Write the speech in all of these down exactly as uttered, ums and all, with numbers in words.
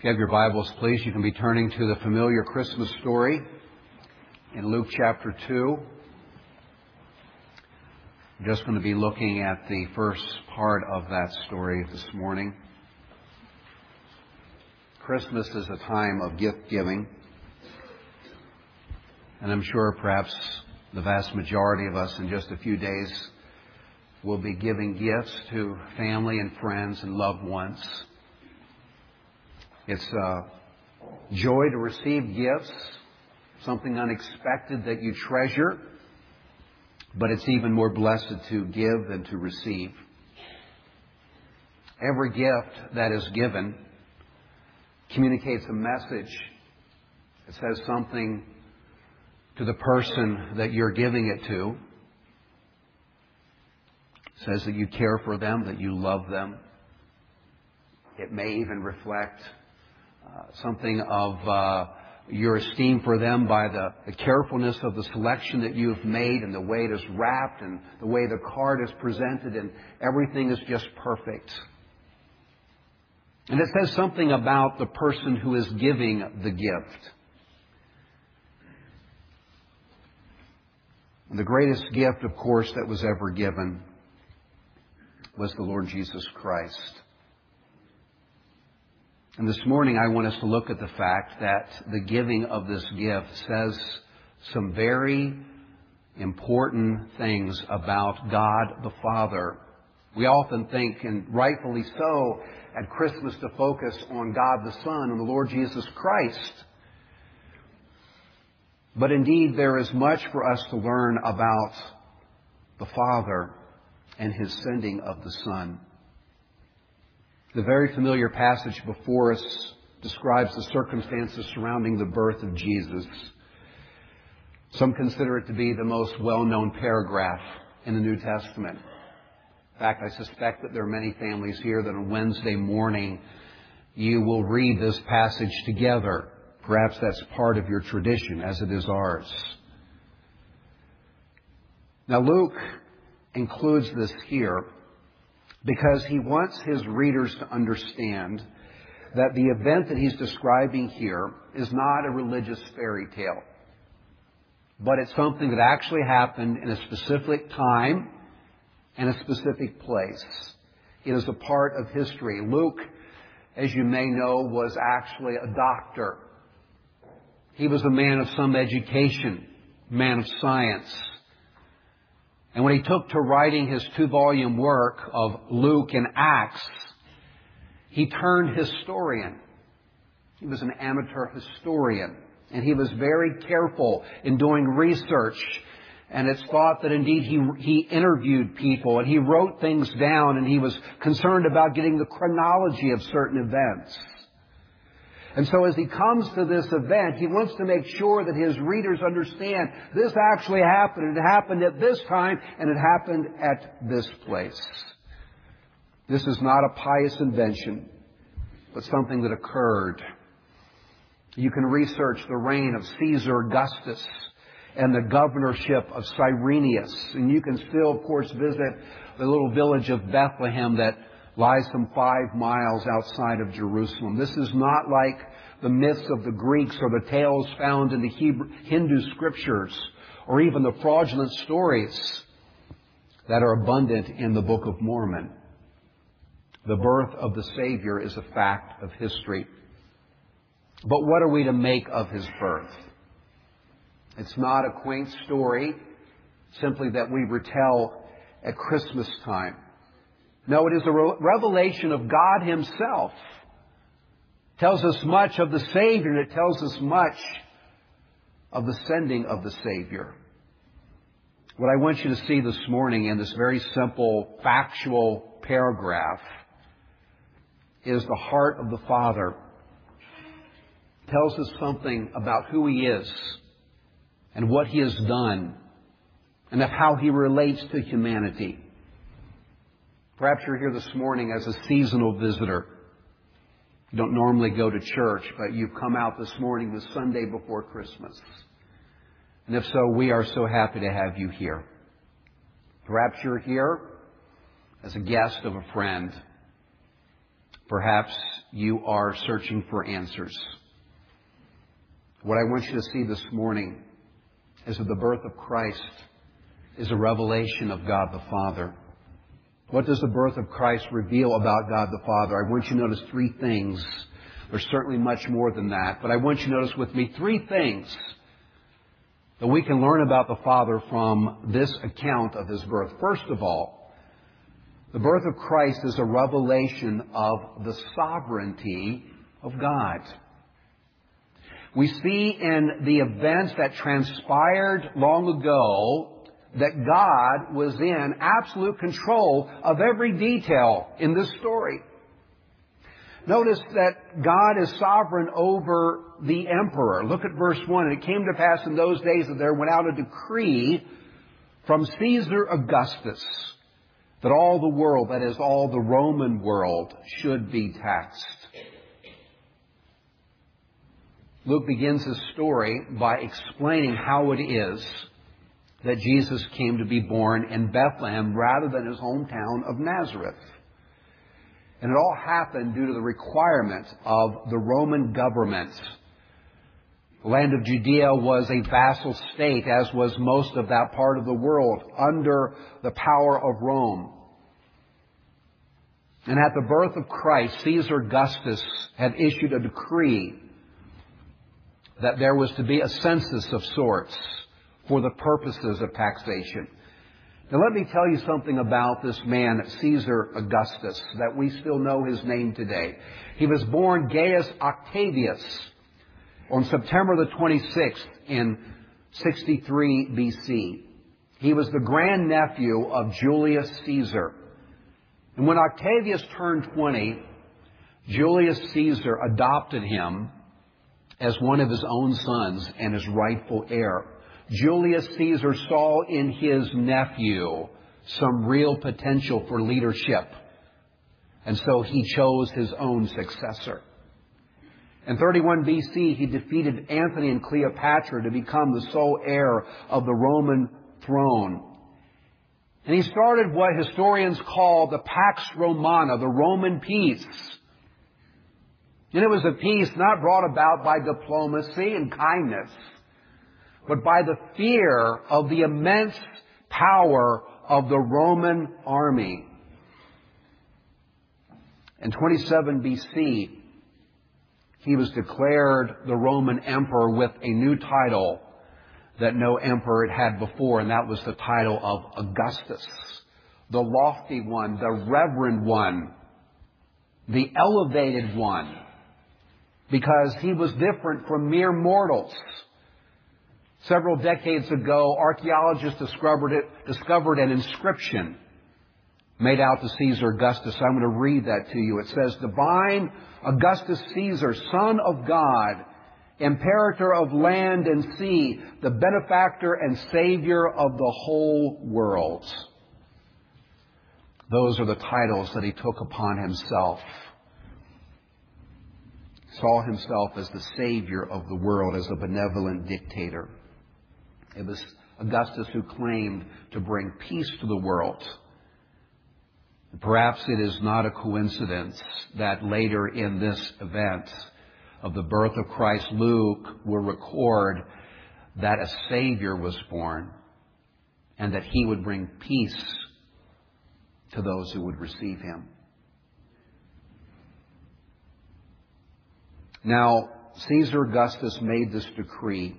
If you have your Bibles, please, you can be turning to the familiar Christmas story in Luke chapter two. I'm just going to be looking at the first part of that story this morning. Christmas is a time of gift giving, and I'm sure perhaps the vast majority of us in just a few days will be giving gifts to family and friends and loved ones. It's a joy to receive gifts, something unexpected that you treasure, but it's even more blessed to give than to receive. Every gift that is given communicates a message. It says something to the person that you're giving it to. It says that you care for them, that you love them. It may even reflect Uh, something of uh, your esteem for them by the, the carefulness of the selection that you have made and the way it is wrapped and the way the card is presented, and everything is just perfect. And it says something about the person who is giving the gift. And the greatest gift, of course, that was ever given was the Lord Jesus Christ. And this morning I want us to look at the fact that the giving of this gift says some very important things about God the Father. We often think, and rightfully so, at Christmas to focus on God the Son and the Lord Jesus Christ. But indeed there is much for us to learn about the Father and His sending of the Son. The very familiar passage before us describes the circumstances surrounding the birth of Jesus. Some consider it to be the most well-known paragraph in the New Testament. In fact, I suspect that there are many families here that on Wednesday morning you will read this passage together. Perhaps that's part of your tradition, as it is ours. Now, Luke includes this here because he wants his readers to understand that the event that he's describing here is not a religious fairy tale, but it's something that actually happened in a specific time and a specific place. It is a part of history. Luke, as you may know, was actually a doctor. He was a man of some education, man of science. And when he took to writing his two-volume work of Luke and Acts, he turned historian. He was an amateur historian, and he was very careful in doing research. And it's thought that indeed he, he interviewed people, and he wrote things down, and he was concerned about getting the chronology of certain events. And so as he comes to this event, he wants to make sure that his readers understand this actually happened. It happened at this time, and it happened at this place. This is not a pious invention, but something that occurred. You can research the reign of Caesar Augustus and the governorship of Cyrenius. And you can still, of course, visit the little village of Bethlehem that lies some five miles outside of Jerusalem. This is not like the myths of the Greeks or the tales found in the Hebrew, Hindu scriptures, or even the fraudulent stories that are abundant in the Book of Mormon. The birth of the Savior is a fact of history. But what are we to make of His birth? It's not a quaint story simply that we retell at Christmas time. No, it is a revelation of God Himself. It tells us much of the Savior, and it tells us much of the sending of the Savior. What I want you to see this morning in this very simple, factual paragraph is the heart of the Father. It tells us something about who He is and what He has done and of how He relates to humanity. Perhaps you're here this morning as a seasonal visitor. You don't normally go to church, but you've come out this morning the Sunday before Christmas. And if so, we are so happy to have you here. Perhaps you're here as a guest of a friend. Perhaps you are searching for answers. What I want you to see this morning is that the birth of Christ is a revelation of God the Father. What does the birth of Christ reveal about God the Father? I want you to notice three things. There's certainly much more than that, but I want you to notice with me three things that we can learn about the Father from this account of His birth. First of all, the birth of Christ is a revelation of the sovereignty of God. We see in the events that transpired long ago that God was in absolute control of every detail in this story. Notice that God is sovereign over the emperor. Look at verse one. And it came to pass in those days that there went out a decree from Caesar Augustus that all the world, that is, all the Roman world, should be taxed. Luke begins his story by explaining how it is that Jesus came to be born in Bethlehem rather than his hometown of Nazareth. And it all happened due to the requirement of the Roman government. The land of Judea was a vassal state, as was most of that part of the world, under the power of Rome. And at the birth of Christ, Caesar Augustus had issued a decree that there was to be a census of sorts for the purposes of taxation. Now let me tell you something about this man, Caesar Augustus, that we still know his name today. He was born Gaius Octavius on September the twenty-sixth in sixty-three B C. He was the grandnephew of Julius Caesar. And when Octavius turned twenty, Julius Caesar adopted him as one of his own sons and his rightful heir. Julius Caesar saw in his nephew some real potential for leadership, and so he chose his own successor. In thirty-one B C, he defeated Antony and Cleopatra to become the sole heir of the Roman throne. And he started what historians call the Pax Romana, the Roman peace. And it was a peace not brought about by diplomacy and kindness, but by the fear of the immense power of the Roman army. In twenty-seven B C, he was declared the Roman emperor with a new title that no emperor had had before, and that was the title of Augustus, the lofty one, the reverend one, the elevated one, because he was different from mere mortals. Several decades ago, archaeologists discovered it, discovered an inscription made out to Caesar Augustus. I'm going to read that to you. It says, "Divine Augustus Caesar, Son of God, Imperator of land and sea, the benefactor and Savior of the whole world." Those are the titles that he took upon himself. He saw himself as the Savior of the world, as a benevolent dictator. It was Augustus who claimed to bring peace to the world. Perhaps it is not a coincidence that later in this event of the birth of Christ, Luke will record that a Savior was born and that he would bring peace to those who would receive him. Now, Caesar Augustus made this decree,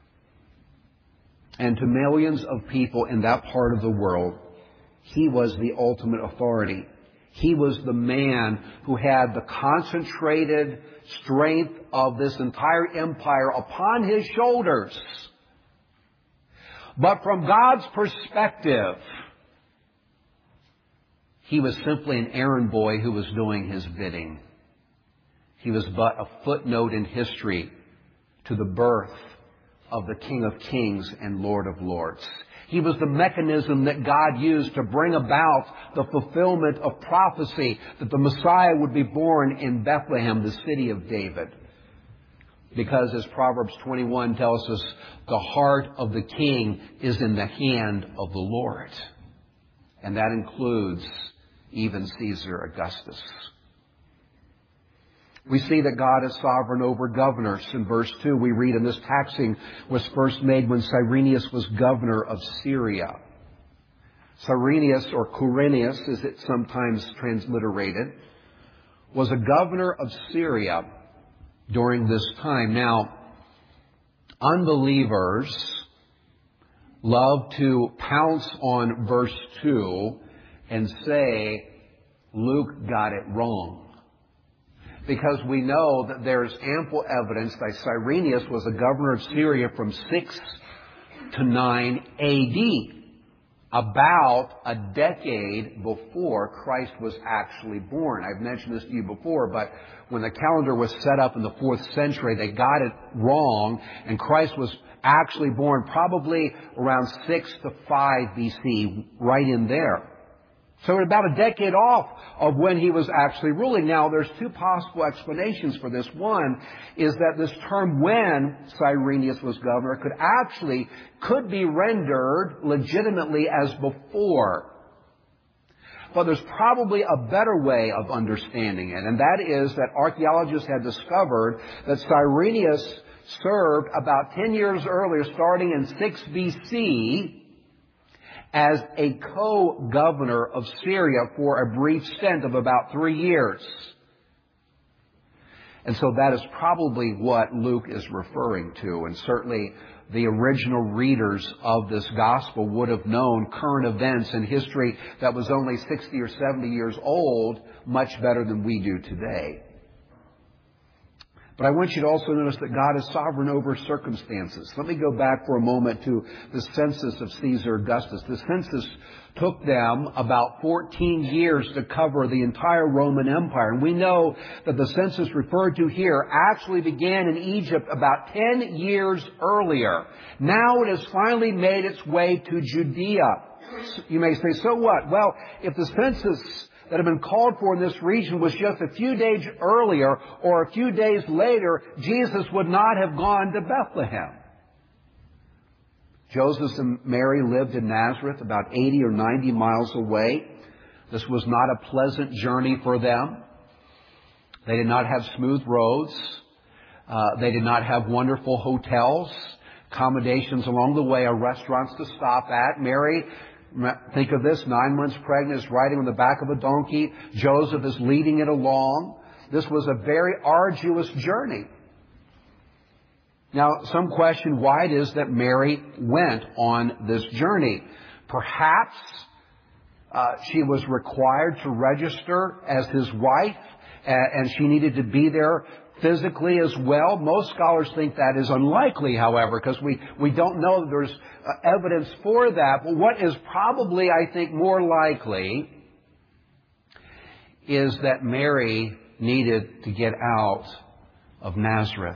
and to millions of people in that part of the world, he was the ultimate authority. He was the man who had the concentrated strength of this entire empire upon his shoulders. But from God's perspective, he was simply an errand boy who was doing his bidding. He was but a footnote in history to the birth of the King of Kings and Lord of Lords. He was the mechanism that God used to bring about the fulfillment of prophecy that the Messiah would be born in Bethlehem, the city of David. Because as Proverbs twenty-one tells us, the heart of the king is in the hand of the Lord. And that includes even Caesar Augustus. We see that God is sovereign over governors. In verse two, we read, "And this taxing was first made when Cyrenius was governor of Syria." Cyrenius, or Quirinius, as it's sometimes transliterated, was a governor of Syria during this time. Now, unbelievers love to pounce on verse two and say, Luke got it wrong. Because we know that there's ample evidence that Cyrenius was a governor of Syria from six to nine A D, about a decade before Christ was actually born. I've mentioned this to you before, but when the calendar was set up in the fourth century, they got it wrong, and Christ was actually born probably around six to five B C, right in there. So we're about a decade off of when he was actually ruling. Now, there's two possible explanations for this. One is that this term, when Cyrenius was governor, could actually, could be rendered legitimately as before. But there's probably a better way of understanding it, and that is that archaeologists have discovered that Cyrenius served about ten years earlier, starting in six B C, as a co-governor of Syria for a brief stint of about three years. And so that is probably what Luke is referring to. And certainly the original readers of this gospel would have known current events in history that was only sixty or seventy years old much better than we do today. But I want you to also notice that God is sovereign over circumstances. Let me go back for a moment to the census of Caesar Augustus. The census took them about fourteen years to cover the entire Roman Empire. And we know that the census referred to here actually began in Egypt about ten years earlier. Now it has finally made its way to Judea. You may say, so what? Well, if the census that had been called for in this region was just a few days earlier or a few days later, Jesus would not have gone to Bethlehem. Joseph and Mary lived in Nazareth, about eighty or ninety miles away. This was not a pleasant journey for them. They did not have smooth roads. Uh, they did not have wonderful hotels, accommodations along the way, or restaurants to stop at. Mary, think of this, nine months pregnant, is riding on the back of a donkey. Joseph is leading it along. This was a very arduous journey. Now, some question why it is that Mary went on this journey. Perhaps uh, she was required to register as his wife, and she needed to be there physically as well. Most scholars think that is unlikely, however, because we, we don't know that there's uh, evidence for that. But what is probably, I think, more likely is that Mary needed to get out of Nazareth,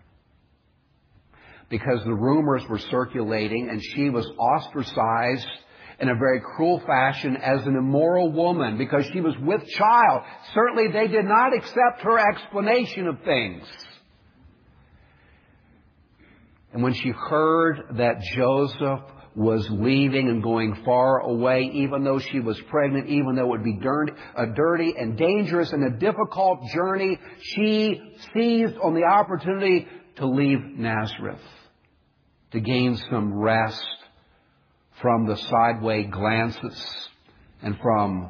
because the rumors were circulating and she was ostracized in a very cruel fashion as an immoral woman because she was with child. Certainly they did not accept her explanation of things. And when she heard that Joseph was leaving and going far away, even though she was pregnant, even though it would be dirty, a dirty and dangerous and a difficult journey, she seized on the opportunity to leave Nazareth, to gain some rest from the sideway glances and from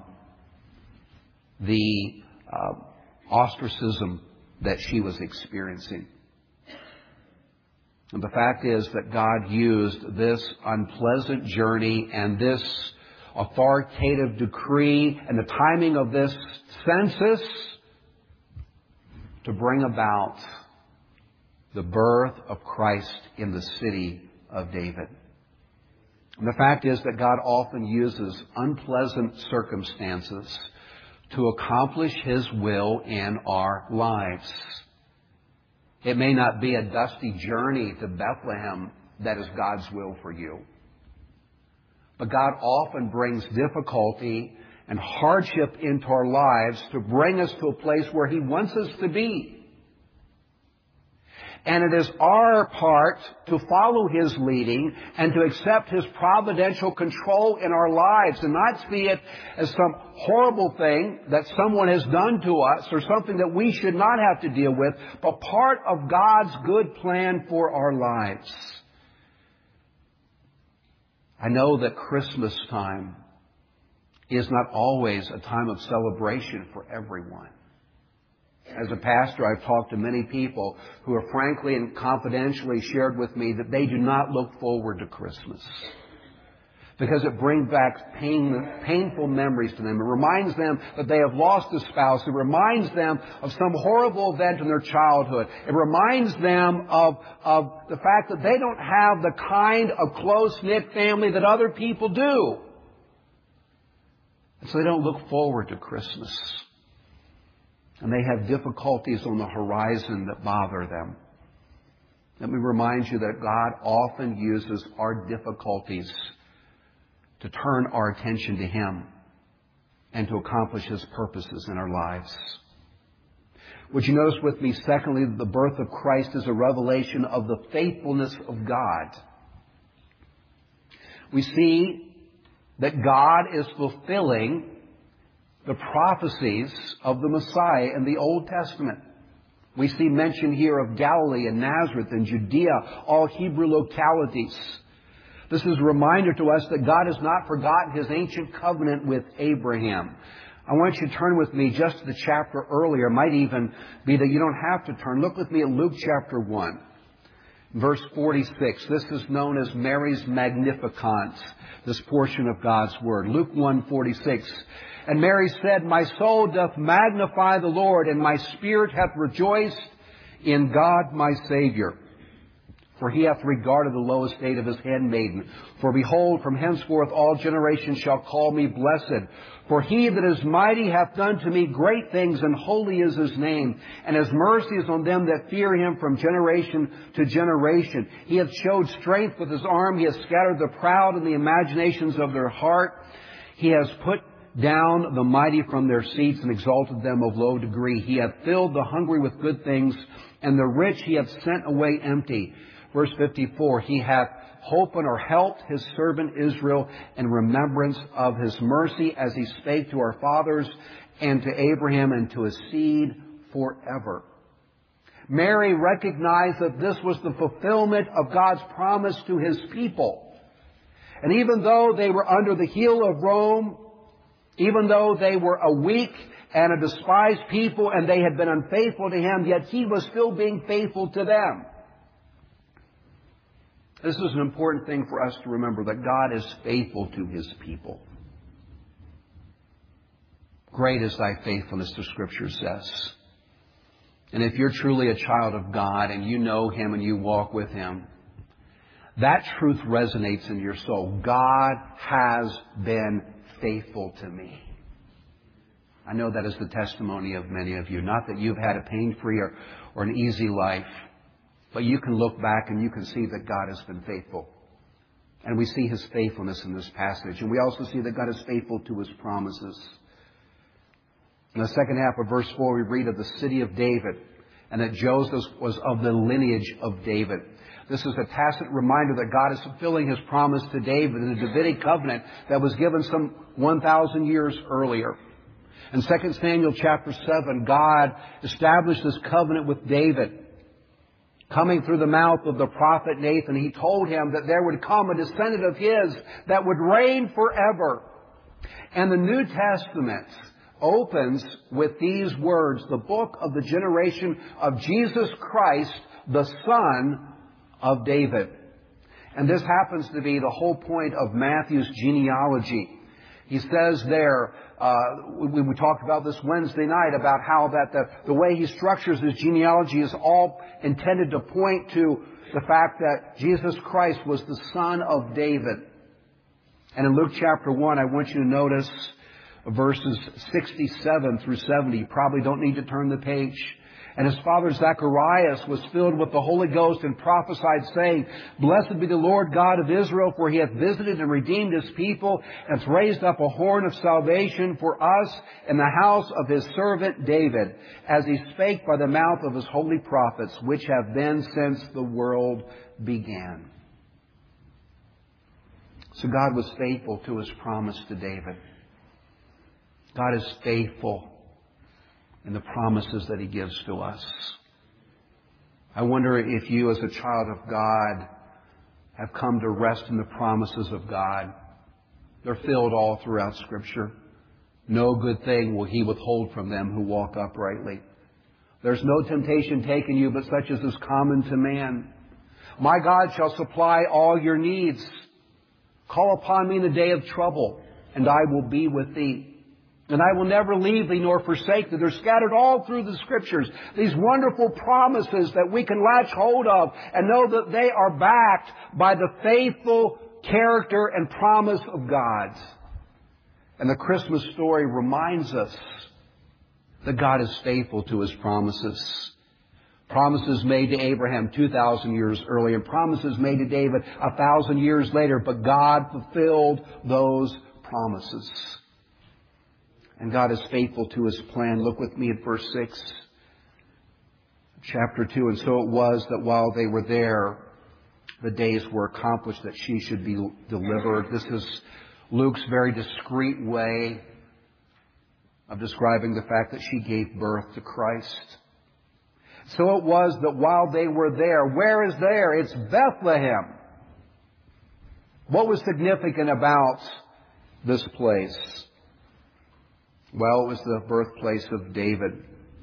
the uh, ostracism that she was experiencing. And the fact is that God used this unpleasant journey and this authoritative decree and the timing of this census to bring about the birth of Christ in the city of David. And the fact is that God often uses unpleasant circumstances to accomplish His will in our lives. It may not be a dusty journey to Bethlehem that is God's will for you. But God often brings difficulty and hardship into our lives to bring us to a place where He wants us to be. And it is our part to follow His leading and to accept His providential control in our lives and not see it as some horrible thing that someone has done to us or something that we should not have to deal with, but part of God's good plan for our lives. I know that Christmas time is not always a time of celebration for everyone. As a pastor, I've talked to many people who have frankly and confidentially shared with me that they do not look forward to Christmas because it brings back pain, painful memories to them. It reminds them that they have lost a spouse. It reminds them of some horrible event in their childhood. It reminds them of, of the fact that they don't have the kind of close-knit family that other people do. And so they don't look forward to Christmas. And they have difficulties on the horizon that bother them. Let me remind you that God often uses our difficulties to turn our attention to Him and to accomplish His purposes in our lives. Would you notice with me, secondly, that the birth of Christ is a revelation of the faithfulness of God. We see that God is fulfilling the prophecies of the Messiah in the Old Testament. We see mention here of Galilee and Nazareth and Judea, all Hebrew localities. This is a reminder to us that God has not forgotten His ancient covenant with Abraham. I want you to turn with me just to the chapter earlier. It might even be that you don't have to turn. Look with me at Luke chapter one, verse forty-six. This is known as Mary's Magnificat, this portion of God's Word. Luke one forty-six. And Mary said, My soul doth magnify the Lord, and my spirit hath rejoiced in God my Savior. For He hath regarded the low estate of His handmaiden. For behold, from henceforth all generations shall call me blessed. For He that is mighty hath done to me great things, and holy is His name. And His mercy is on them that fear Him from generation to generation. He hath showed strength with His arm. He hath scattered the proud in the imaginations of their heart. He has put down the mighty from their seats and exalted them of low degree. He hath filled the hungry with good things, and the rich He hath sent away empty. Verse fifty-four, He hath holpen or helped His servant Israel in remembrance of His mercy, as He spake to our fathers and to Abraham and to his seed forever. Mary recognized that this was the fulfillment of God's promise to His people. And even though they were under the heel of Rome, even though they were a weak and a despised people and they had been unfaithful to Him, yet He was still being faithful to them. This is an important thing for us to remember, that God is faithful to His people. Great is thy faithfulness, the Scripture says. And if you're truly a child of God and you know Him and you walk with Him, that truth resonates in your soul. God has been faithful to me. I know that is the testimony of many of you. Not that you've had a pain-free or, or an easy life, but you can look back and you can see that God has been faithful. And we see His faithfulness in this passage. And we also see that God is faithful to His promises. In the second half of verse four, we read of the city of David and that Joseph was of the lineage of David. This is a tacit reminder that God is fulfilling His promise to David in the Davidic covenant that was given some one thousand years earlier. In Second Samuel chapter seven, God established this covenant with David. Coming through the mouth of the prophet Nathan, He told him that there would come a descendant of his that would reign forever. And the New Testament opens with these words, the book of the generation of Jesus Christ, the Son of David. And this happens to be the whole point of Matthew's genealogy. He says there, uh, we, we talked about this Wednesday night, about how that the, the way he structures his genealogy is all intended to point to the fact that Jesus Christ was the Son of David. And in Luke chapter one, I want you to notice verses sixty-seven through seventy. You probably don't need to turn the page. And his father Zacharias was filled with the Holy Ghost and prophesied, saying, Blessed be the Lord God of Israel, for he hath visited and redeemed his people, and hath raised up a horn of salvation for us in the house of his servant David, as he spake by the mouth of his holy prophets, which have been since the world began. So God was faithful to his promise to David. God is faithful in the promises that he gives to us. I wonder if you as a child of God have come to rest in the promises of God. They're filled all throughout Scripture. No good thing will he withhold from them who walk uprightly. There's no temptation taken you but such as is common to man. My God shall supply all your needs. Call upon me in the day of trouble, and I will be with thee. And I will never leave thee nor forsake thee. They're scattered all through the Scriptures. These wonderful promises that we can latch hold of and know that they are backed by the faithful character and promise of God. And the Christmas story reminds us that God is faithful to his promises. Promises made to Abraham two thousand years earlier, and promises made to David a thousand years later, but God fulfilled those promises. And God is faithful to his plan. Look with me at verse six, chapter two. And so it was that while they were there, the days were accomplished that she should be delivered. This is Luke's very discreet way of describing the fact that she gave birth to Christ. So it was that while they were there, where is there? It's Bethlehem. What was significant about this place? Well, it was the birthplace of David.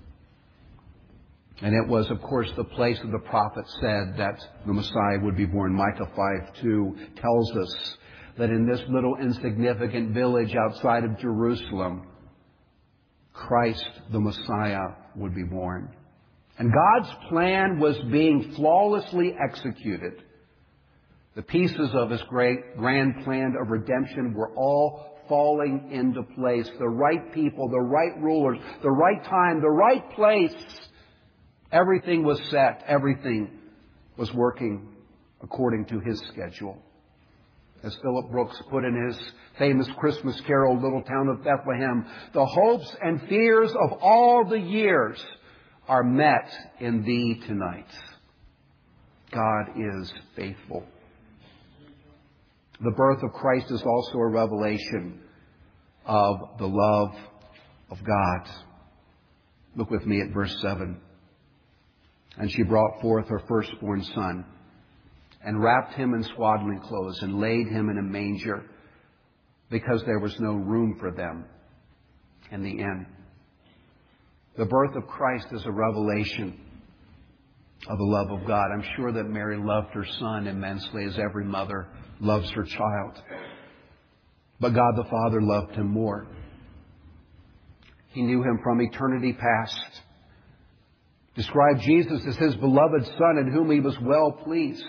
And it was, of course, the place that the prophet said that the Messiah would be born. Micah five two tells us that in this little insignificant village outside of Jerusalem, Christ, the Messiah, would be born. And God's plan was being flawlessly executed. The pieces of his great grand plan of redemption were all falling into place. The right people, the right rulers, the right time, the right place. Everything was set. Everything was working according to his schedule. As Philip Brooks put in his famous Christmas carol, Little Town of Bethlehem, the hopes and fears of all the years are met in thee tonight. God is faithful. The birth of Christ is also a revelation of the love of God. Look with me at verse seven. And she brought forth her firstborn son, and wrapped him in swaddling clothes, and laid him in a manger, because there was no room for them in the inn. The birth of Christ is a revelation of the love of God. I'm sure that Mary loved her son immensely, as every mother loves her child. But God the Father loved him more. He knew him from eternity past. Described Jesus as his beloved Son, in whom he was well pleased.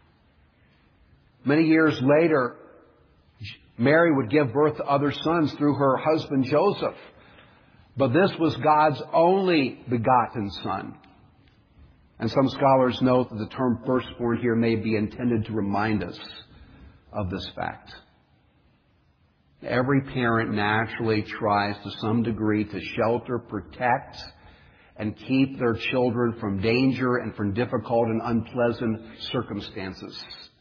Many years later, Mary would give birth to other sons through her husband Joseph. But this was God's only begotten Son. And some scholars note that the term firstborn here may be intended to remind us of this fact. Every parent naturally tries to some degree to shelter, protect, and keep their children from danger and from difficult and unpleasant circumstances.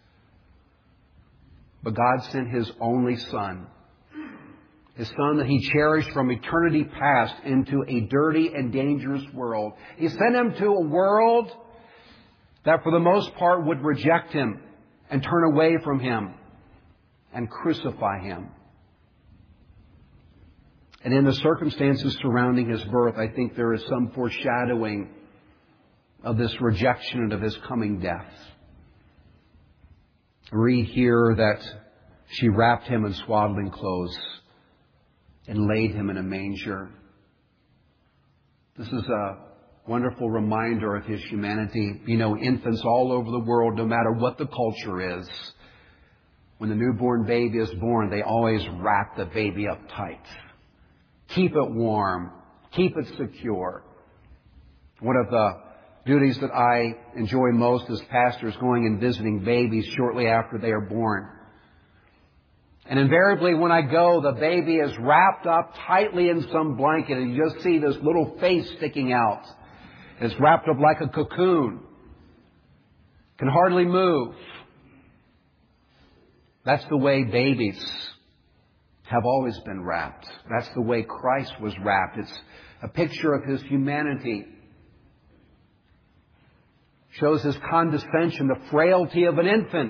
But God sent his only Son, his Son that he cherished from eternity past, into a dirty and dangerous world. He sent him to a world that for the most part would reject him and turn away from him and crucify him. And in the circumstances surrounding his birth, I think there is some foreshadowing of this rejection and of his coming death. Read here that she wrapped him in swaddling clothes and laid him in a manger. This is a wonderful reminder of his humanity. You know, infants all over the world, no matter what the culture is, when the newborn baby is born, they always wrap the baby up tight. Keep it warm. Keep it secure. One of the duties that I enjoy most as pastor is going and visiting babies shortly after they are born. And invariably when I go, the baby is wrapped up tightly in some blanket and you just see this little face sticking out. It's wrapped up like a cocoon. Can hardly move. That's the way babies have always been wrapped. That's the way Christ was wrapped. It's a picture of His humanity. Shows His condescension, the frailty of an infant.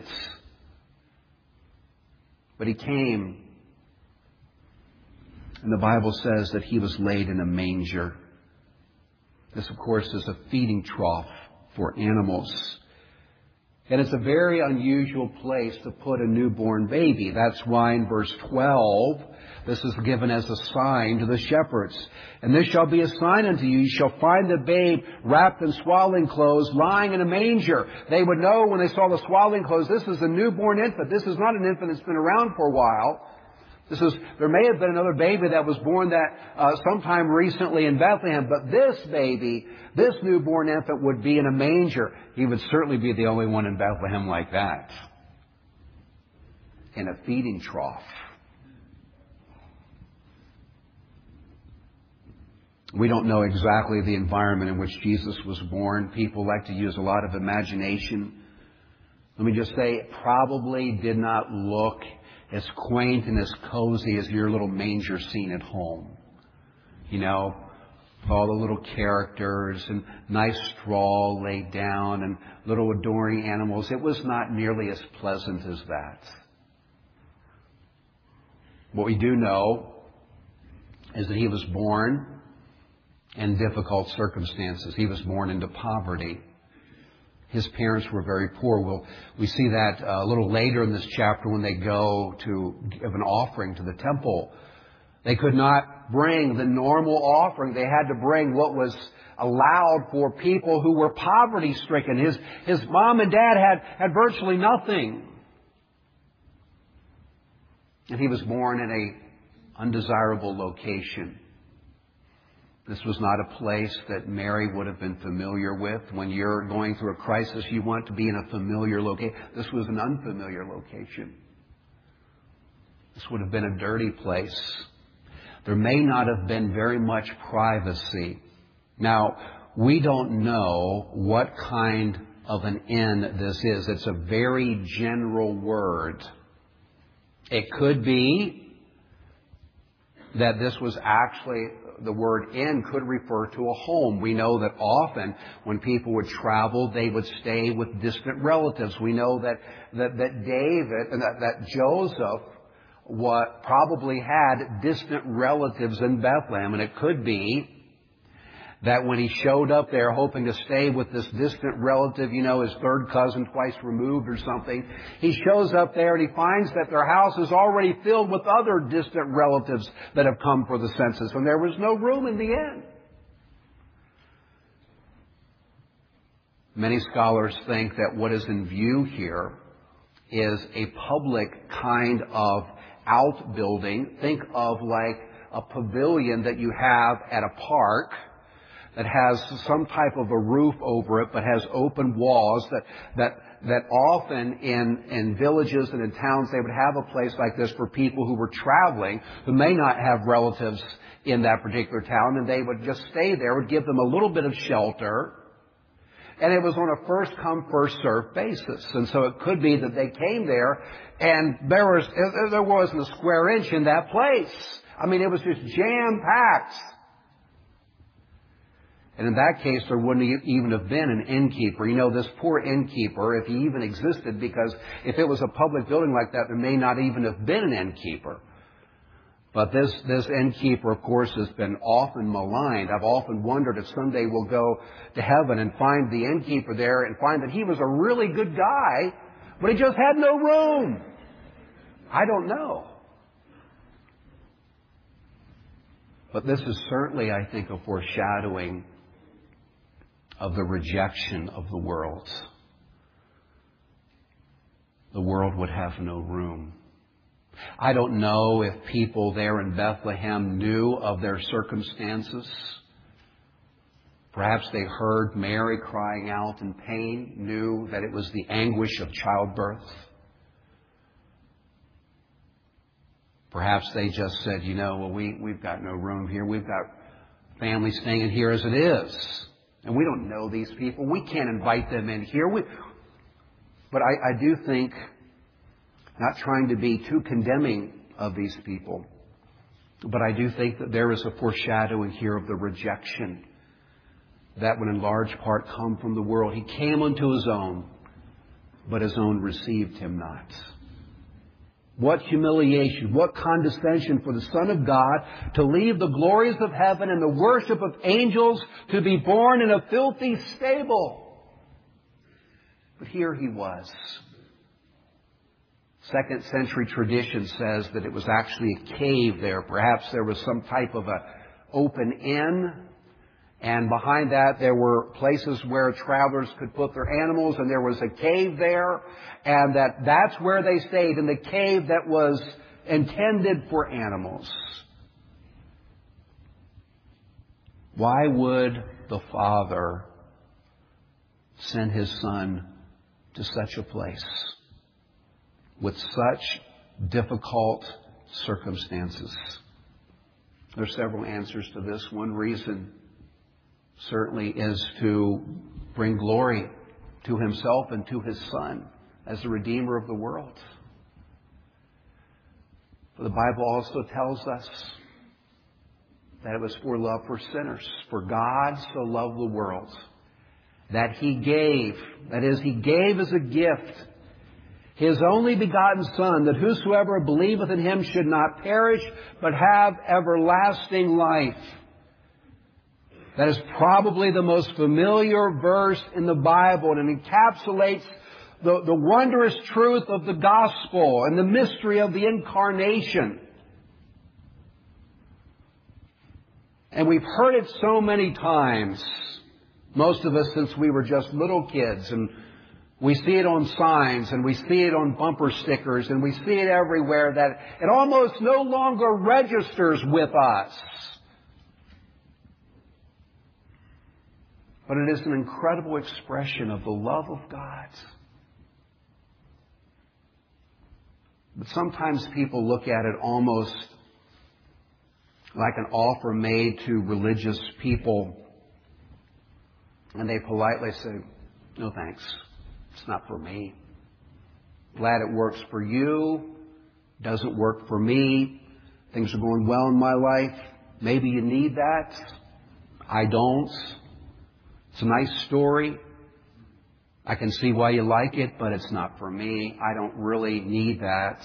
But He came, and the Bible says that He was laid in a manger. This, of course, is a feeding trough for animals. And it's a very unusual place to put a newborn baby. That's why in verse twelve, this is given as a sign to the shepherds. And this shall be a sign unto you. You shall find the babe wrapped in swaddling clothes, lying in a manger. They would know when they saw the swaddling clothes, this is a newborn infant. This is not an infant that's been around for a while. This is, there may have been another baby that was born that uh, sometime recently in Bethlehem, but this baby, this newborn infant would be in a manger. He would certainly be the only one in Bethlehem like that. In a feeding trough. We don't know exactly the environment in which Jesus was born. People like to use a lot of imagination. Let me just say, it probably did not look as quaint and as cozy as your little manger scene at home. You know, all the little characters and nice straw laid down and little adoring animals. It was not nearly as pleasant as that. What we do know is that He was born in difficult circumstances. He was born into poverty. His parents were very poor. We'll, we see that uh, a little later in this chapter when they go to give an offering to the temple. They could not bring the normal offering. They had to bring what was allowed for people who were poverty-stricken. His, his mom and dad had, had virtually nothing. And he was born in an undesirable location. This was not a place that Mary would have been familiar with. When you're going through a crisis, you want to be in a familiar location. This was an unfamiliar location. This would have been a dirty place. There may not have been very much privacy. Now, we don't know what kind of an inn this is. It's a very general word. It could be that this was actually, the word inn could refer to a home. We know that often when people would travel, they would stay with distant relatives. We know that that, that David and that, that Joseph what probably had distant relatives in Bethlehem, and it could be that when he showed up there hoping to stay with this distant relative, you know, his third cousin twice removed or something, he shows up there and he finds that their house is already filled with other distant relatives that have come for the census, and there was no room in the inn. Many scholars think that what is in view here is a public kind of outbuilding. Think of like a pavilion that you have at a park that has some type of a roof over it, but has open walls that, that, that often in, in villages and in towns, they would have a place like this for people who were traveling, who may not have relatives in that particular town, and they would just stay there, would give them a little bit of shelter. And it was on a first-come, first-served basis. And so it could be that they came there and there was, there wasn't a square inch in that place. I mean, it was just jam-packed. And in that case, there wouldn't even have been an innkeeper. You know, this poor innkeeper, if he even existed, because if it was a public building like that, there may not even have been an innkeeper. But this, this innkeeper, of course, has been often maligned. I've often wondered if someday we'll go to heaven and find the innkeeper there and find that he was a really good guy, but he just had no room. I don't know. But this is certainly, I think, a foreshadowing of the rejection of the world. The world would have no room. I don't know if people there in Bethlehem knew of their circumstances. Perhaps they heard Mary crying out in pain, knew that it was the anguish of childbirth. Perhaps they just said, you know, well, we, we've got no room here. We've got family staying in here as it is. And we don't know these people. We can't invite them in here. We, but I, I do think, not trying to be too condemning of these people, but I do think that there is a foreshadowing here of the rejection that would in large part come from the world. He came unto His own, but His own received Him not. What humiliation, what condescension for the Son of God to leave the glories of heaven and the worship of angels to be born in a filthy stable. But here He was. Second century tradition says that it was actually a cave there. Perhaps there was some type of a open inn. And behind that, there were places where travelers could put their animals, and there was a cave there, and that that's where they stayed, in the cave that was intended for animals. Why would the Father send His Son to such a place with such difficult circumstances? There are several answers to this. One reason certainly is to bring glory to Himself and to His Son as the Redeemer of the world. But the Bible also tells us that it was for love for sinners. For God so loved the world that He gave, that is, He gave as a gift His only begotten Son, that whosoever believeth in Him should not perish, but have everlasting life. That is probably the most familiar verse in the Bible, and it encapsulates the, the wondrous truth of the gospel and the mystery of the incarnation. And we've heard it so many times, most of us since we were just little kids, and we see it on signs, and we see it on bumper stickers, and we see it everywhere, that it almost no longer registers with us. But it is an incredible expression of the love of God. But sometimes people look at it almost like an offer made to religious people, and they politely say, no thanks, it's not for me. Glad it works for you, doesn't work for me. Things are going well in my life. Maybe you need that. I don't. It's a nice story. I can see why you like it, but it's not for me. I don't really need that.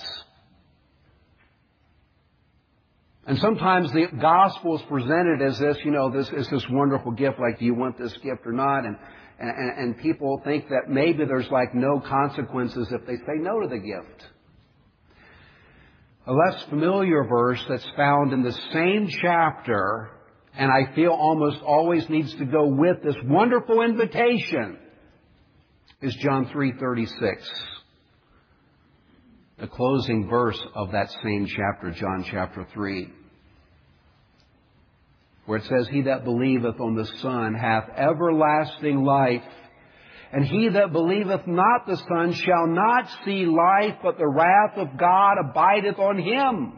And sometimes the gospel is presented as this, you know, this is this wonderful gift, like, do you want this gift or not? And, and, and people think that maybe there's like no consequences if they say no to the gift. A less familiar verse that's found in the same chapter, and I feel almost always needs to go with this wonderful invitation, is John three thirty-six. The closing verse of that same chapter, John chapter three, where it says, He that believeth on the Son hath everlasting life, and he that believeth not the Son shall not see life, but the wrath of God abideth on him.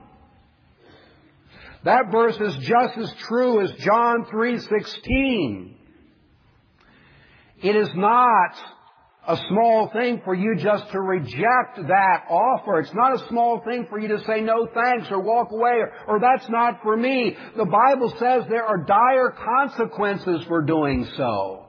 That verse is just as true as John three sixteen. It is not a small thing for you just to reject that offer. It's not a small thing for you to say no thanks or walk away or, or that's not for me. The Bible says there are dire consequences for doing so.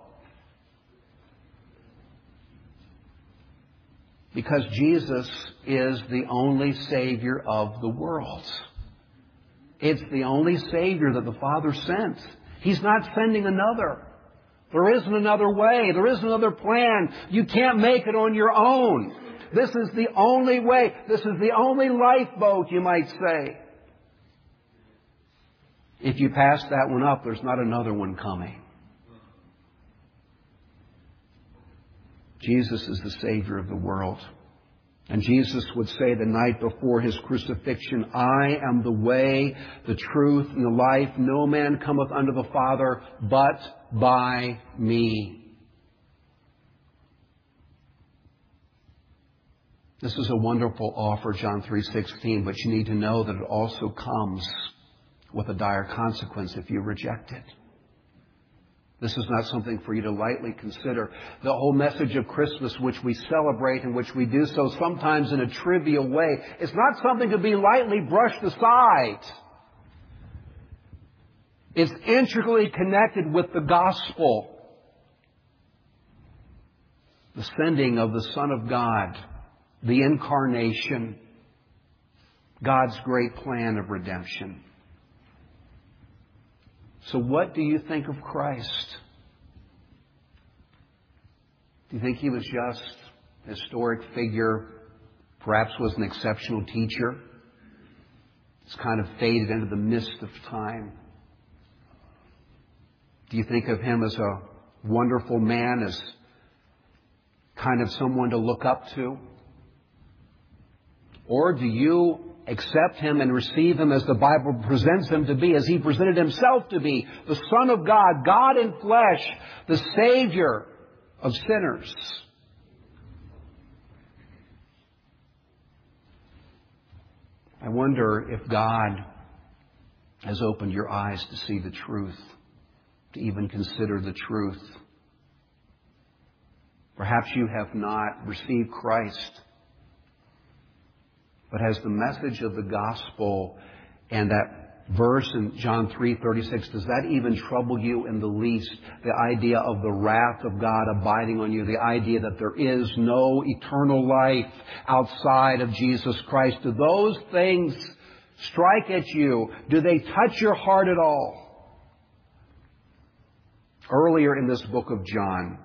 Because Jesus is the only Savior of the world. It's the only Savior that the Father sent. He's not sending another. There isn't another way. There isn't another plan. You can't make it on your own. This is the only way. This is the only lifeboat, you might say. If you pass that one up, there's not another one coming. Jesus is the Savior of the world. And Jesus would say the night before His crucifixion, I am the way, the truth, and the life. No man cometh unto the Father but by me. This is a wonderful offer, John three sixteen, but you need to know that it also comes with a dire consequence if you reject it. This is not something for you to lightly consider. The whole message of Christmas, which we celebrate and which we do so sometimes in a trivial way, is not something to be lightly brushed aside. It's intricately connected with the gospel. The sending of the Son of God, the incarnation, God's great plan of redemption. So what do you think of Christ? Do you think He was just a historic figure, perhaps was an exceptional teacher? It's kind of faded into the mist of time. Do you think of Him as a wonderful man, as kind of someone to look up to? Or do you accept Him and receive Him as the Bible presents Him to be, as He presented Himself to be, the Son of God, God in flesh, the Savior of sinners? I wonder if God has opened your eyes to see the truth, to even consider the truth. Perhaps you have not received Christ, but has the message of the gospel and that verse in John three thirty-six, does that even trouble you in the least? The idea of the wrath of God abiding on you, the idea that there is no eternal life outside of Jesus Christ. Do those things strike at you? Do they touch your heart at all? Earlier in this book of John,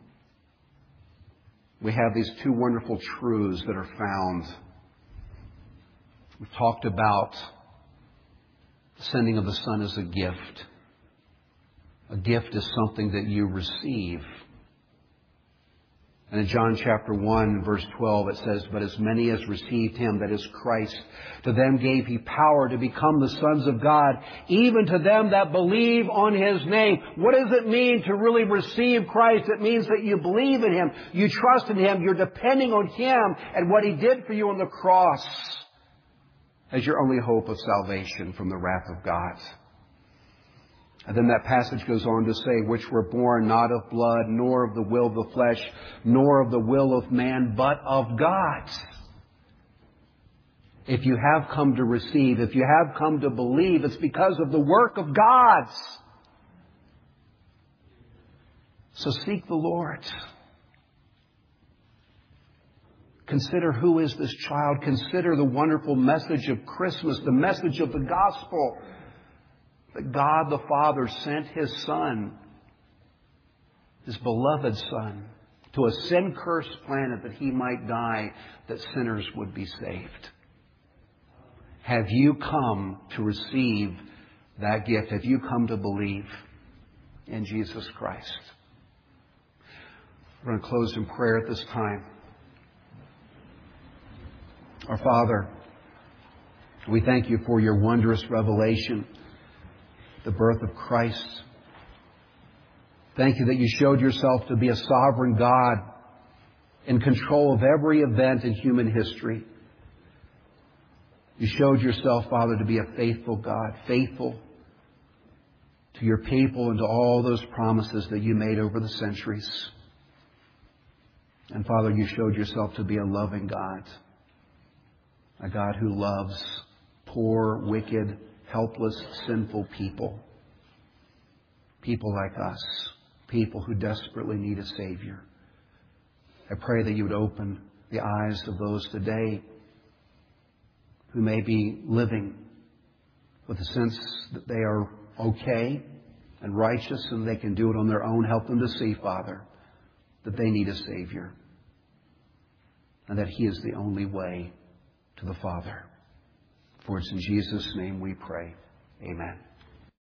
we have these two wonderful truths that are found. We've talked about the sending of the Son as a gift. A gift is something that you receive. And in John chapter one, verse twelve, it says, but as many as received Him, that is Christ, to them gave He power to become the sons of God, even to them that believe on His name. What does it mean to really receive Christ? It means that you believe in Him, you trust in Him, you're depending on Him and what He did for you on the cross as your only hope of salvation from the wrath of God. And then that passage goes on to say, which were born not of blood, nor of the will of the flesh, nor of the will of man, but of God. If you have come to receive, if you have come to believe, it's because of the work of God. So seek the Lord. Consider who is this child. Consider the wonderful message of Christmas, the message of the gospel. That God the Father sent His Son, His beloved Son, to a sin-cursed planet that He might die, that sinners would be saved. Have you come to receive that gift? Have you come to believe in Jesus Christ? We're going to close in prayer at this time. Our Father, we thank You for Your wondrous revelation, the birth of Christ. Thank You that You showed Yourself to be a sovereign God in control of every event in human history. You showed Yourself, Father, to be a faithful God, faithful to Your people and to all those promises that You made over the centuries. And Father, You showed Yourself to be a loving God, a God who loves poor, wicked, helpless, sinful people. People like us. People who desperately need a Savior. I pray that You would open the eyes of those today who may be living with a sense that they are okay and righteous and they can do it on their own. Help them to see, Father, that they need a Savior and that He is the only way to the Father. For it's in Jesus' name we pray. Amen.